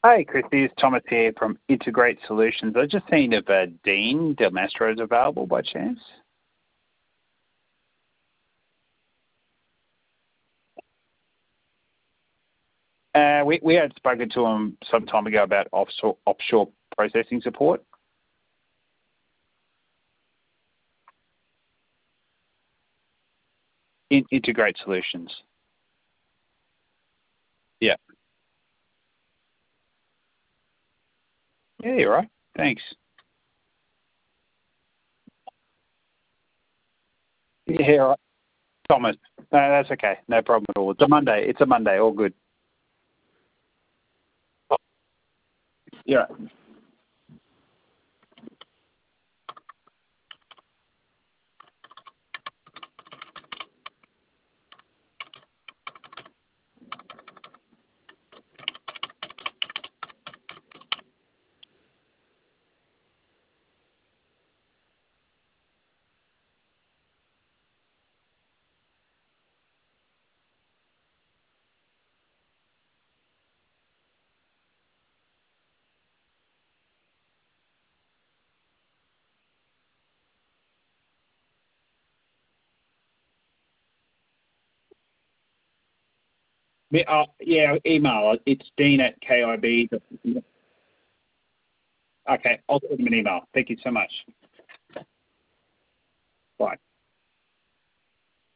Hi, Christy. It's Thomas here from Integrate Solutions. I was just seeing if Dean Del Mastro is available by chance. We had spoken to him some time ago about offshore processing support. Integrate Solutions. Yeah. Yeah, you're right. Thanks. Yeah, all right. Thomas. No, that's okay. No problem at all. It's a Monday. It's a Monday. All good. Yeah. Yeah, email. It's Dean at KIB. Okay, I'll send him an email. Thank you so much. Bye.